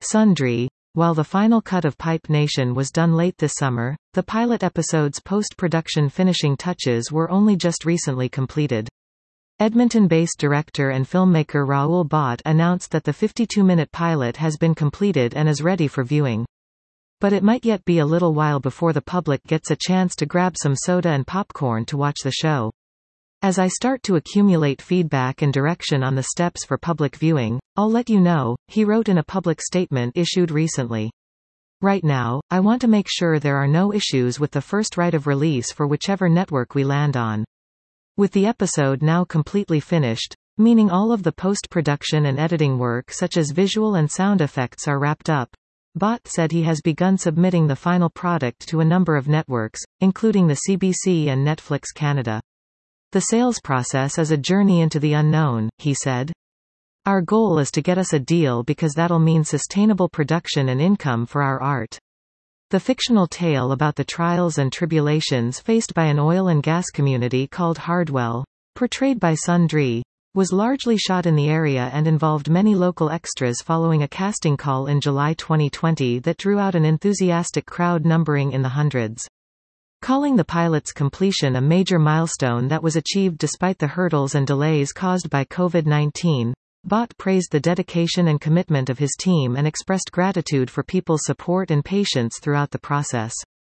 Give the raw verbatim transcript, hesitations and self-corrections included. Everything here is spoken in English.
Sundry. While the final cut of Pipe Nation was done late this summer, the pilot episode's post-production finishing touches were only just recently completed. Edmonton-based director and filmmaker Rahul Bhatt announced that the fifty-two minute pilot has been completed and is ready for viewing. But it might yet be a little while before the public gets a chance to grab some soda and popcorn to watch the show. As I start to accumulate feedback and direction on the steps for public viewing, I'll let you know, he wrote in a public statement issued recently. Right now, I want to make sure there are no issues with the first right of release for whichever network we land on. With the episode now completely finished, meaning all of the post-production and editing work such as visual and sound effects are wrapped up, Bhatt said he has begun submitting the final product to a number of networks, including the C B C and Netflix Canada. The sales process is a journey into the unknown, he said. Our goal is to get us a deal because that'll mean sustainable production and income for our art. The fictional tale about the trials and tribulations faced by an oil and gas community called Hardwell, portrayed by Sundry, was largely shot in the area and involved many local extras following a casting call in July twenty twenty that drew out an enthusiastic crowd numbering in the hundreds. Calling the pilot's completion a major milestone that was achieved despite the hurdles and delays caused by COVID nineteen, Bhatt praised the dedication and commitment of his team and expressed gratitude for people's support and patience throughout the process.